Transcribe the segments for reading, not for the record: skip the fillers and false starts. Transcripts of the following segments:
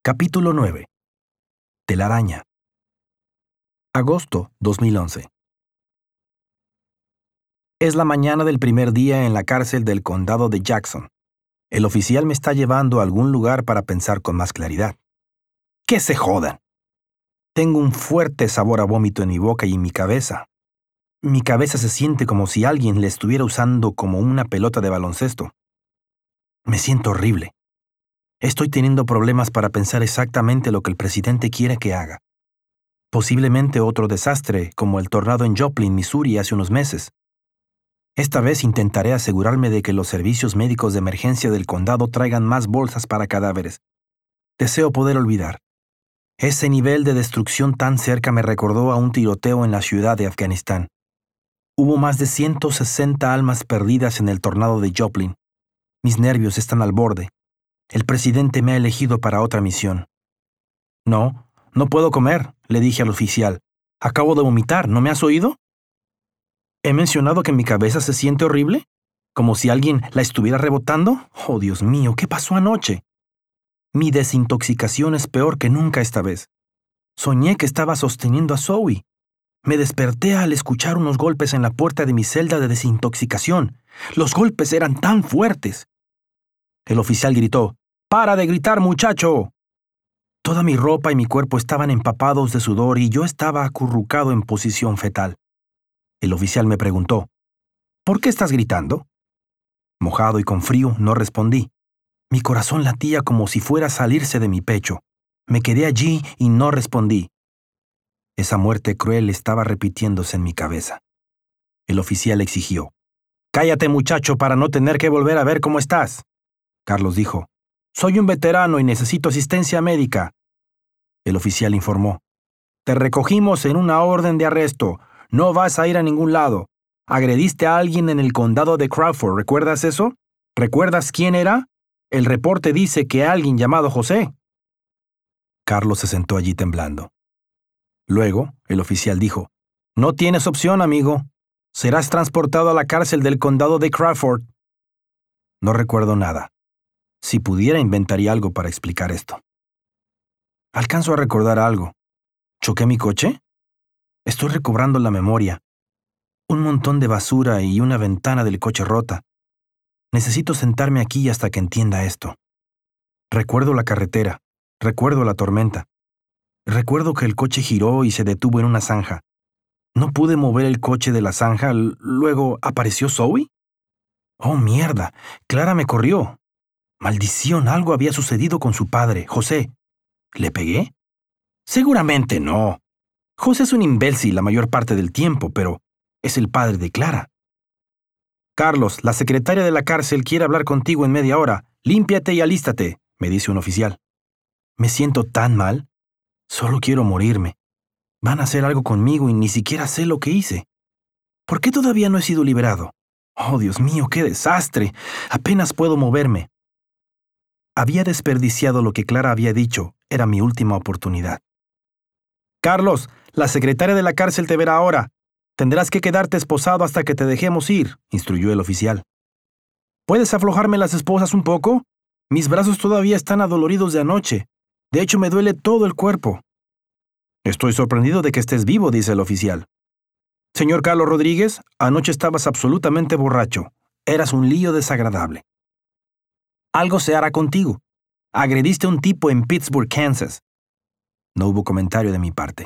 Capítulo 9. Telaraña. Agosto 2011. Es la mañana del primer día en la cárcel del condado de Jackson. El oficial me está llevando a algún lugar para pensar con más claridad. ¡Que se jodan! Tengo un fuerte sabor a vómito en mi boca y en mi cabeza. Mi cabeza se siente como si alguien la estuviera usando como una pelota de baloncesto. Me siento horrible. Estoy teniendo problemas para pensar exactamente lo que el presidente quiere que haga. Posiblemente otro desastre, como el tornado en Joplin, Missouri, hace unos meses. Esta vez intentaré asegurarme de que los servicios médicos de emergencia del condado traigan más bolsas para cadáveres. Deseo poder olvidar. Ese nivel de destrucción tan cerca me recordó a un tiroteo en la ciudad de Afganistán. Hubo más de 160 almas perdidas en el tornado de Joplin. Mis nervios están al borde. El presidente me ha elegido para otra misión. No puedo comer, le dije al oficial. Acabo de vomitar, ¿no me has oído? ¿He mencionado que mi cabeza se siente horrible? ¿Como si alguien la estuviera rebotando? Oh, Dios mío, ¿qué pasó anoche? Mi desintoxicación es peor que nunca esta vez. Soñé que estaba sosteniendo a Zoe. Me desperté al escuchar unos golpes en la puerta de mi celda de desintoxicación. Los golpes eran tan fuertes. El oficial gritó: ¡Para de gritar, muchacho! Toda mi ropa y mi cuerpo estaban empapados de sudor y yo estaba acurrucado en posición fetal. El oficial me preguntó: ¿por qué estás gritando? Mojado y con frío, no respondí. Mi corazón latía como si fuera a salirse de mi pecho. Me quedé allí y no respondí. Esa muerte cruel estaba repitiéndose en mi cabeza. El oficial exigió: «Cállate, muchacho, para no tener que volver a ver cómo estás». Carlos dijo: «Soy un veterano y necesito asistencia médica». El oficial informó: «Te recogimos en una orden de arresto. No vas a ir a ningún lado. Agrediste a alguien en el condado de Crawford, ¿recuerdas eso? ¿Recuerdas quién era? El reporte dice que alguien llamado José». Carlos se sentó allí temblando. Luego, el oficial dijo: «No tienes opción, amigo. Serás transportado a la cárcel del condado de Crawford». No recuerdo nada. Si pudiera, inventaría algo para explicar esto. Alcanzo a recordar algo. ¿Choqué mi coche? Estoy recobrando la memoria. Un montón de basura y una ventana del coche rota. Necesito sentarme aquí hasta que entienda esto. Recuerdo la carretera. Recuerdo la tormenta. Recuerdo que el coche giró y se detuvo en una zanja. No pude mover el coche de la zanja. Luego, ¿apareció Zoe? ¡Oh, mierda! Clara me corrió. Maldición, algo había sucedido con su padre, José. ¿Le pegué? Seguramente no. José es un imbécil la mayor parte del tiempo, pero es el padre de Clara. «Carlos, la secretaria de la cárcel quiere hablar contigo en media hora. Límpiate y alístate», me dice un oficial. Me siento tan mal. Solo quiero morirme. Van a hacer algo conmigo y ni siquiera sé lo que hice. ¿Por qué todavía no he sido liberado? Oh, Dios mío, qué desastre. Apenas puedo moverme. Había desperdiciado lo que Clara había dicho. Era mi última oportunidad. «Carlos, la secretaria de la cárcel te verá ahora. Tendrás que quedarte esposado hasta que te dejemos ir», instruyó el oficial. «¿Puedes aflojarme las esposas un poco? Mis brazos todavía están adoloridos de anoche. De hecho, me duele todo el cuerpo». «Estoy sorprendido de que estés vivo», dice el oficial. «Señor Carlos Rodríguez, anoche estabas absolutamente borracho. Eras un lío desagradable. Algo se hará contigo. Agrediste a un tipo en Pittsburgh, Kansas». No hubo comentario de mi parte.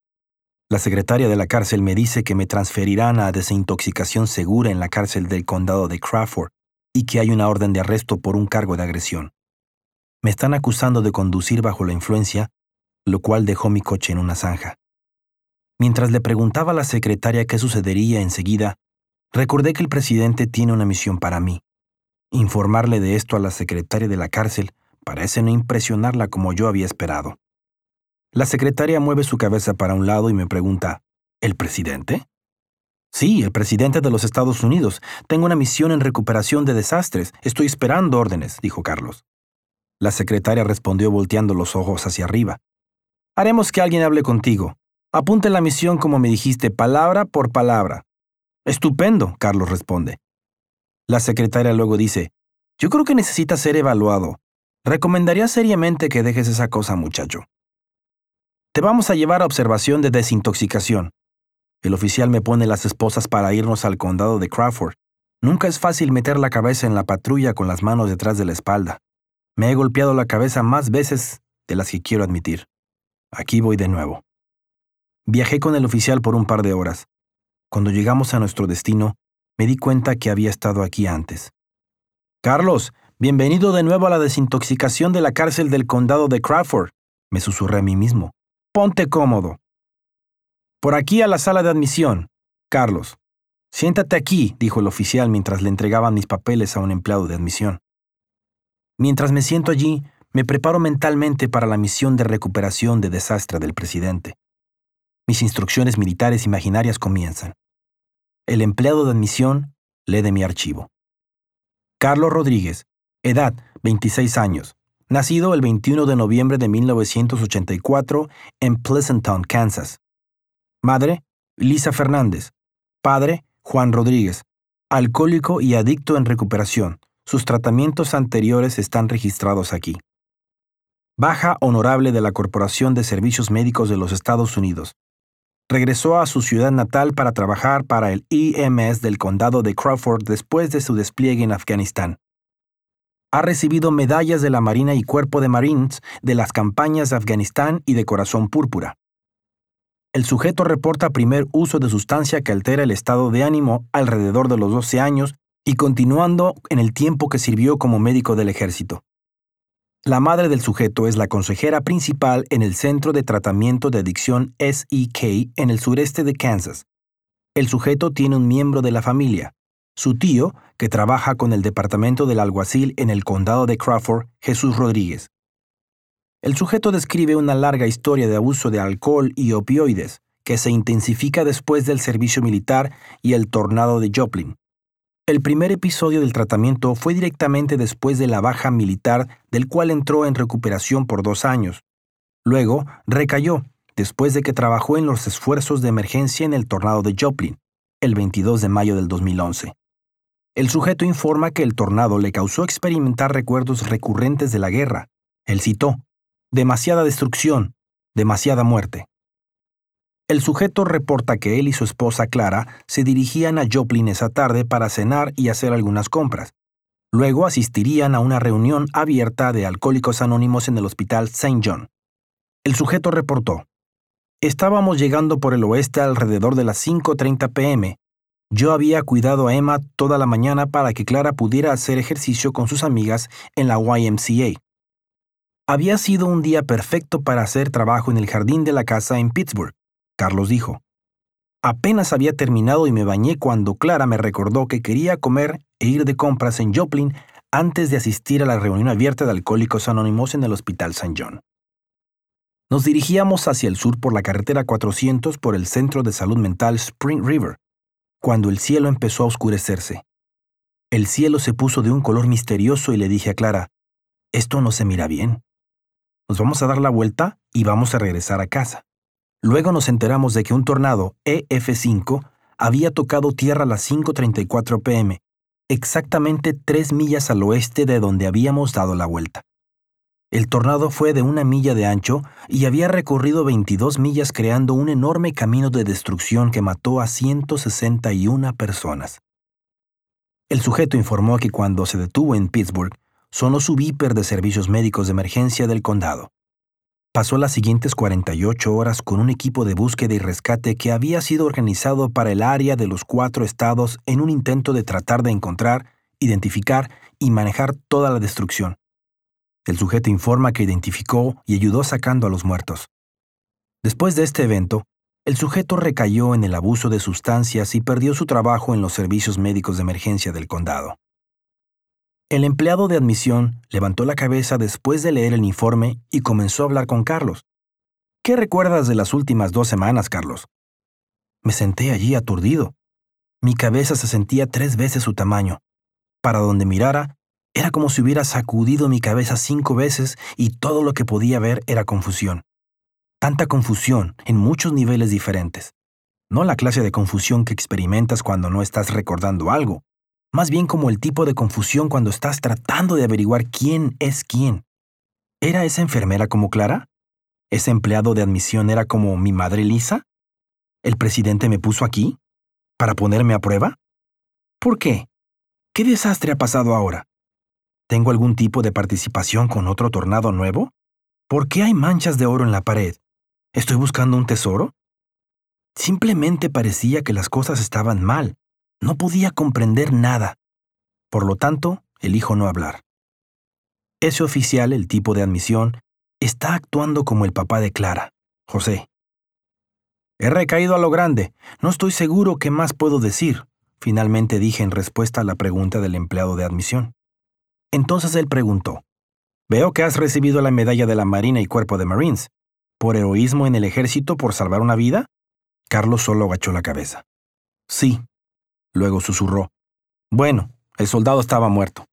La secretaria de la cárcel me dice que me transferirán a desintoxicación segura en la cárcel del condado de Crawford y que hay una orden de arresto por un cargo de agresión. Me están acusando de conducir bajo la influencia, lo cual dejó mi coche en una zanja. Mientras le preguntaba a la secretaria qué sucedería enseguida, recordé que el presidente tiene una misión para mí. Informarle de esto a la secretaria de la cárcel parece no impresionarla como yo había esperado. La secretaria mueve su cabeza para un lado y me pregunta: ¿el presidente? Sí, el presidente de los Estados Unidos. Tengo una misión en recuperación de desastres. Estoy esperando órdenes, dijo Carlos. La secretaria respondió volteando los ojos hacia arriba. Haremos que alguien hable contigo. Apunte la misión como me dijiste, palabra por palabra. Estupendo, Carlos responde. La secretaria luego dice: yo creo que necesita ser evaluado. Recomendaría seriamente que dejes esa cosa, muchacho. Te vamos a llevar a observación de desintoxicación. El oficial me pone las esposas para irnos al condado de Crawford. Nunca es fácil meter la cabeza en la patrulla con las manos detrás de la espalda. Me he golpeado la cabeza más veces de las que quiero admitir. Aquí voy de nuevo. Viajé con el oficial por un par de horas. Cuando llegamos a nuestro destino, me di cuenta que había estado aquí antes. Carlos, bienvenido de nuevo a la desintoxicación de la cárcel del condado de Crawford, me susurré a mí mismo. Ponte cómodo. Por aquí a la sala de admisión, Carlos. Siéntate aquí, dijo el oficial mientras le entregaban mis papeles a un empleado de admisión. Mientras me siento allí, me preparo mentalmente para la misión de recuperación de desastre del presidente. Mis instrucciones militares imaginarias comienzan. El empleado de admisión lee de mi archivo. Carlos Rodríguez, edad 26 años, nacido el 21 de noviembre de 1984 en Pleasanton, Kansas. Madre, Lisa Fernández. Padre, Juan Rodríguez, alcohólico y adicto en recuperación. Sus tratamientos anteriores están registrados aquí. Baja honorable de la Corporación de Servicios Médicos de los Estados Unidos. Regresó a su ciudad natal para trabajar para el EMS del condado de Crawford después de su despliegue en Afganistán. Ha recibido medallas de la Marina y Cuerpo de Marines de las campañas de Afganistán y de Corazón Púrpura. El sujeto reporta primer uso de sustancia que altera el estado de ánimo alrededor de los 12 años y continuando en el tiempo que sirvió como médico del ejército. La madre del sujeto es la consejera principal en el Centro de Tratamiento de Adicción SEK en el sureste de Kansas. El sujeto tiene un miembro de la familia, su tío, que trabaja con el departamento del alguacil en el condado de Crawford, Jesús Rodríguez. El sujeto describe una larga historia de abuso de alcohol y opioides que se intensifica después del servicio militar y el tornado de Joplin. El primer episodio del tratamiento fue directamente después de la baja militar, del cual entró en recuperación por 2 años. Luego, recayó, después de que trabajó en los esfuerzos de emergencia en el tornado de Joplin, el 22 de mayo del 2011. El sujeto informa que el tornado le causó experimentar recuerdos recurrentes de la guerra. Él citó: demasiada destrucción, demasiada muerte. El sujeto reporta que él y su esposa Clara se dirigían a Joplin esa tarde para cenar y hacer algunas compras. Luego asistirían a una reunión abierta de Alcohólicos Anónimos en el Hospital St. John. El sujeto reportó: estábamos llegando por el oeste alrededor de las 5:30 p.m. Yo había cuidado a Emma toda la mañana para que Clara pudiera hacer ejercicio con sus amigas en la YMCA. Había sido un día perfecto para hacer trabajo en el jardín de la casa en Pittsburgh, Carlos dijo. Apenas había terminado y me bañé cuando Clara me recordó que quería comer e ir de compras en Joplin antes de asistir a la reunión abierta de Alcohólicos Anónimos en el Hospital St. John. Nos dirigíamos hacia el sur por la carretera 400 por el Centro de Salud Mental Spring River, cuando el cielo empezó a oscurecerse. El cielo se puso de un color misterioso y le dije a Clara: esto no se mira bien. Nos vamos a dar la vuelta y vamos a regresar a casa. Luego nos enteramos de que un tornado EF5 había tocado tierra a las 5:34 p.m., exactamente 3 millas al oeste de donde habíamos dado la vuelta. El tornado fue de 1 milla de ancho y había recorrido 22 millas creando un enorme camino de destrucción que mató a 161 personas. El sujeto informó que cuando se detuvo en Pittsburgh, sonó su beeper de servicios médicos de emergencia del condado. Pasó las siguientes 48 horas con un equipo de búsqueda y rescate que había sido organizado para el área de los 4 estados en un intento de tratar de encontrar, identificar y manejar toda la destrucción. El sujeto informa que identificó y ayudó sacando a los muertos. Después de este evento, el sujeto recayó en el abuso de sustancias y perdió su trabajo en los servicios médicos de emergencia del condado. El empleado de admisión levantó la cabeza después de leer el informe y comenzó a hablar con Carlos. ¿Qué recuerdas de las últimas 2 semanas, Carlos? Me senté allí aturdido. Mi cabeza se sentía 3 veces su tamaño. Para donde mirara, era como si hubiera sacudido mi cabeza 5 veces y todo lo que podía ver era confusión. Tanta confusión en muchos niveles diferentes. No la clase de confusión que experimentas cuando no estás recordando algo. Más bien como el tipo de confusión cuando estás tratando de averiguar quién es quién. ¿Era esa enfermera como Clara? ¿Ese empleado de admisión era como mi madre Lisa? ¿El presidente me puso aquí? ¿Para ponerme a prueba? ¿Por qué? ¿Qué desastre ha pasado ahora? ¿Tengo algún tipo de participación con otro tornado nuevo? ¿Por qué hay manchas de oro en la pared? ¿Estoy buscando un tesoro? Simplemente parecía que las cosas estaban mal. No podía comprender nada. Por lo tanto, elijo no hablar. Ese oficial, el tipo de admisión, está actuando como el papá de Clara, José. He recaído a lo grande. No estoy seguro qué más puedo decir, finalmente dije en respuesta a la pregunta del empleado de admisión. Entonces él preguntó, veo que has recibido la medalla de la Marina y Cuerpo de Marines. ¿Por heroísmo en el ejército por salvar una vida? Carlos solo agachó la cabeza. Sí. Luego susurró. Bueno, el soldado estaba muerto.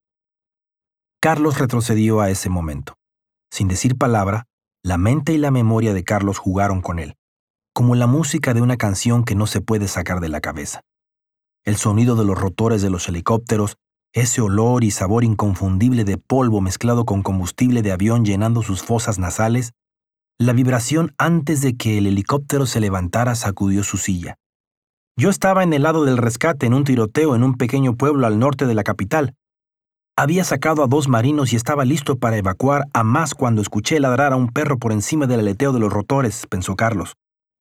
Carlos retrocedió a ese momento. Sin decir palabra, la mente y la memoria de Carlos jugaron con él, como la música de una canción que no se puede sacar de la cabeza. El sonido de los rotores de los helicópteros, ese olor y sabor inconfundible de polvo mezclado con combustible de avión llenando sus fosas nasales, la vibración antes de que el helicóptero se levantara sacudió su silla. Yo estaba en el lado del rescate en un tiroteo en un pequeño pueblo al norte de la capital. Había sacado a 2 marinos y estaba listo para evacuar a más cuando escuché ladrar a un perro por encima del aleteo de los rotores, pensó Carlos.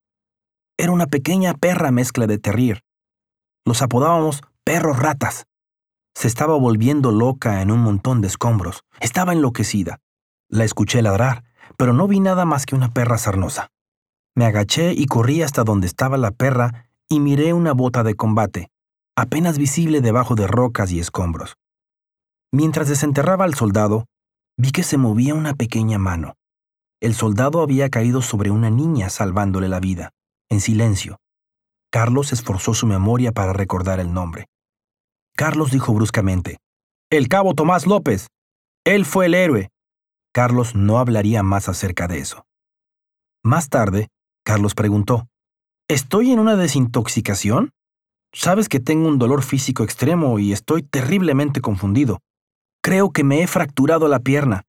Era una pequeña perra mezcla de terrier. Los apodábamos perros ratas. Se estaba volviendo loca en un montón de escombros. Estaba enloquecida. La escuché ladrar, pero no vi nada más que una perra sarnosa. Me agaché y corrí hasta donde estaba la perra y miré una bota de combate, apenas visible debajo de rocas y escombros. Mientras desenterraba al soldado, vi que se movía una pequeña mano. El soldado había caído sobre una niña salvándole la vida, en silencio. Carlos esforzó su memoria para recordar el nombre. Carlos dijo bruscamente, «El cabo Tomás López. Él fue el héroe». Carlos no hablaría más acerca de eso. Más tarde, Carlos preguntó, «¿Estoy en una desintoxicación? Sabes que tengo un dolor físico extremo y estoy terriblemente confundido. Creo que me he fracturado la pierna».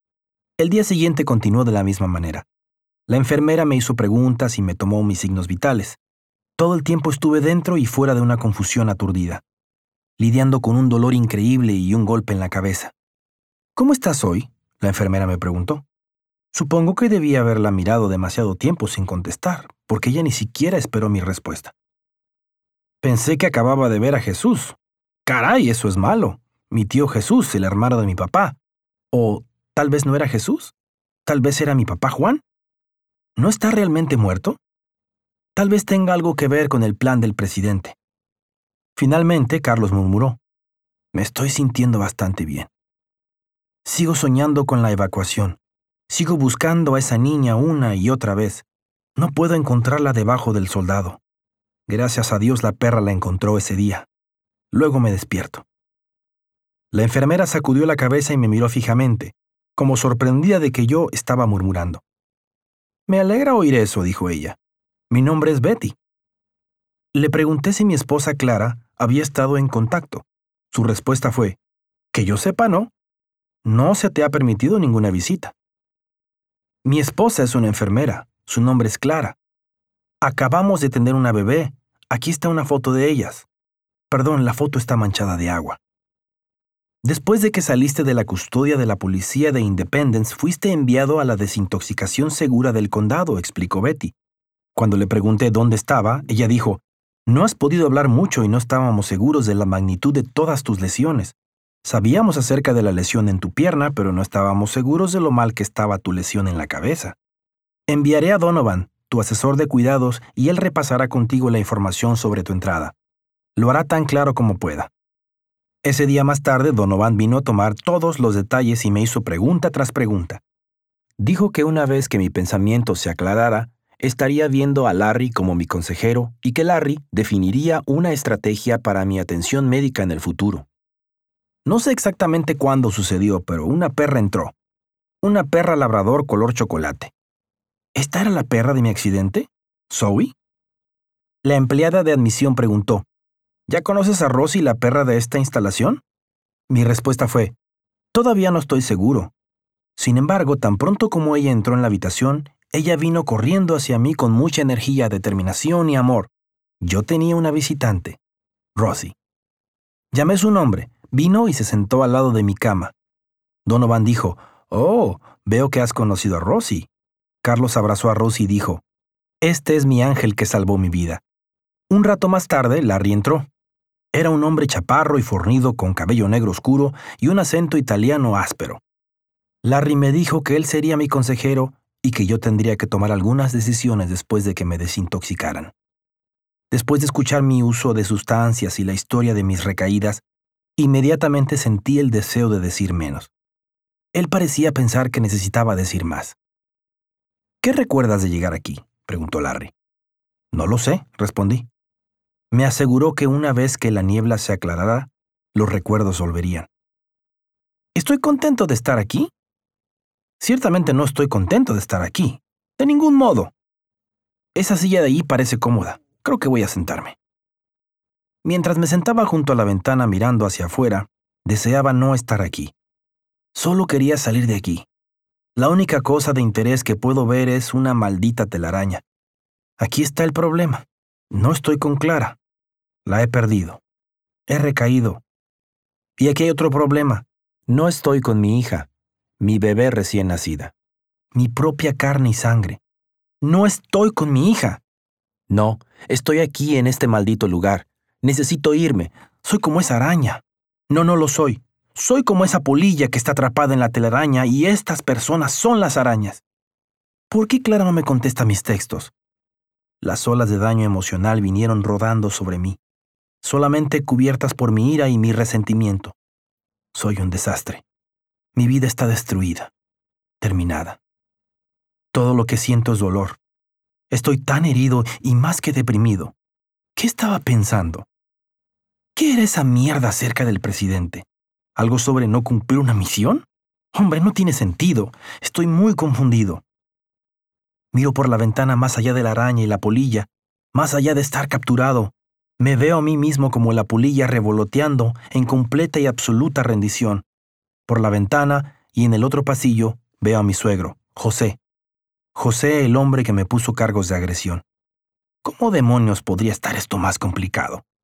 El día siguiente continuó de la misma manera. La enfermera me hizo preguntas y me tomó mis signos vitales. Todo el tiempo estuve dentro y fuera de una confusión aturdida, lidiando con un dolor increíble y un golpe en la cabeza. «¿Cómo estás hoy?», la enfermera me preguntó. Supongo que debía haberla mirado demasiado tiempo sin contestar, porque ella ni siquiera esperó mi respuesta. Pensé que acababa de ver a Jesús. Caray, eso es malo. Mi tío Jesús, el hermano de mi papá. O tal vez no era Jesús. Tal vez era mi papá Juan. ¿No está realmente muerto? Tal vez tenga algo que ver con el plan del presidente. Finalmente, Carlos murmuró, «Me estoy sintiendo bastante bien. Sigo soñando con la evacuación. Sigo buscando a esa niña una y otra vez. No puedo encontrarla debajo del soldado. Gracias a Dios la perra la encontró ese día. Luego me despierto». La enfermera sacudió la cabeza y me miró fijamente, como sorprendida de que yo estaba murmurando. «Me alegra oír eso», dijo ella. «Mi nombre es Betty». Le pregunté si mi esposa Clara había estado en contacto. Su respuesta fue, «Que yo sepa, no. No se te ha permitido ninguna visita». «Mi esposa es una enfermera. Su nombre es Clara. Acabamos de tener una bebé. Aquí está una foto de ellas. Perdón, la foto está manchada de agua». «Después de que saliste de la custodia de la policía de Independence, fuiste enviado a la desintoxicación segura del condado», explicó Betty. Cuando le pregunté dónde estaba, ella dijo, «No has podido hablar mucho y no estábamos seguros de la magnitud de todas tus lesiones. Sabíamos acerca de la lesión en tu pierna, pero no estábamos seguros de lo mal que estaba tu lesión en la cabeza. Enviaré a Donovan, tu asesor de cuidados, y él repasará contigo la información sobre tu entrada. Lo hará tan claro como pueda». Ese día más tarde, Donovan vino a tomar todos los detalles y me hizo pregunta tras pregunta. Dijo que una vez que mi pensamiento se aclarara, estaría viendo a Larry como mi consejero y que Larry definiría una estrategia para mi atención médica en el futuro. No sé exactamente cuándo sucedió, pero una perra entró. Una perra labrador color chocolate. ¿Esta era la perra de mi accidente? ¿Zoe? La empleada de admisión preguntó, ¿ya conoces a Rosie, la perra de esta instalación? Mi respuesta fue, todavía no estoy seguro. Sin embargo, tan pronto como ella entró en la habitación, ella vino corriendo hacia mí con mucha energía, determinación y amor. Yo tenía una visitante, Rosie. Llamé su nombre, vino y se sentó al lado de mi cama. Donovan dijo, «Oh, veo que has conocido a Rosie». Carlos abrazó a Rosie y dijo, «Este es mi ángel que salvó mi vida». Un rato más tarde, Larry entró. Era un hombre chaparro y fornido con cabello negro oscuro y un acento italiano áspero. Larry me dijo que él sería mi consejero y que yo tendría que tomar algunas decisiones después de que me desintoxicaran. Después de escuchar mi uso de sustancias y la historia de mis recaídas, inmediatamente sentí el deseo de decir menos. Él parecía pensar que necesitaba decir más. «¿Qué recuerdas de llegar aquí?», preguntó Larry. «No lo sé», respondí. Me aseguró que una vez que la niebla se aclarara, los recuerdos volverían. «¿Estoy contento de estar aquí?». «Ciertamente no estoy contento de estar aquí. De ningún modo. Esa silla de ahí parece cómoda. Creo que voy a sentarme». Mientras me sentaba junto a la ventana mirando hacia afuera, deseaba no estar aquí. Solo quería salir de aquí. La única cosa de interés que puedo ver es una maldita telaraña. Aquí está el problema. No estoy con Clara. La he perdido. He recaído. Y aquí hay otro problema. No estoy con mi hija, mi bebé recién nacida. Mi propia carne y sangre. No estoy con mi hija. No, estoy aquí en este maldito lugar. Necesito irme. Soy como esa araña. No lo soy. Soy como esa polilla que está atrapada en la telaraña y estas personas son las arañas. ¿Por qué Clara no me contesta mis textos? Las olas de daño emocional vinieron rodando sobre mí, solamente cubiertas por mi ira y mi resentimiento. Soy un desastre. Mi vida está destruida, terminada. Todo lo que siento es dolor. Estoy tan herido y más que deprimido. ¿Qué estaba pensando? ¿Qué era esa mierda acerca del presidente? ¿Algo sobre no cumplir una misión? Hombre, no tiene sentido. Estoy muy confundido. Miro por la ventana más allá de la araña y la polilla, más allá de estar capturado. Me veo a mí mismo como la polilla revoloteando en completa y absoluta rendición. Por la ventana y en el otro pasillo veo a mi suegro, José. José, el hombre que me puso cargos de agresión. ¿Cómo demonios podría estar esto más complicado?